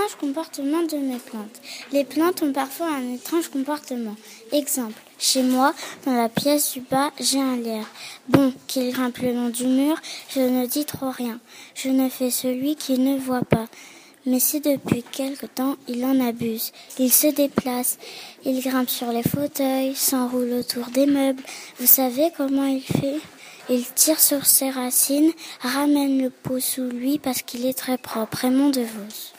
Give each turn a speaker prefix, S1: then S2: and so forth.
S1: Étrange comportement de mes plantes. Les plantes ont parfois un étrange comportement. Exemple, chez moi, dans la pièce du bas, j'ai un lierre. Bon, qu'il grimpe le long du mur, je ne dis trop rien. Je ne fais celui qui ne voit pas. Mais si depuis quelque temps, il en abuse. Il se déplace, il grimpe sur les fauteuils, s'enroule autour des meubles. Vous savez comment il fait ? Il tire sur ses racines, ramène le pot sous lui parce qu'il est très propre. Raymond Devos.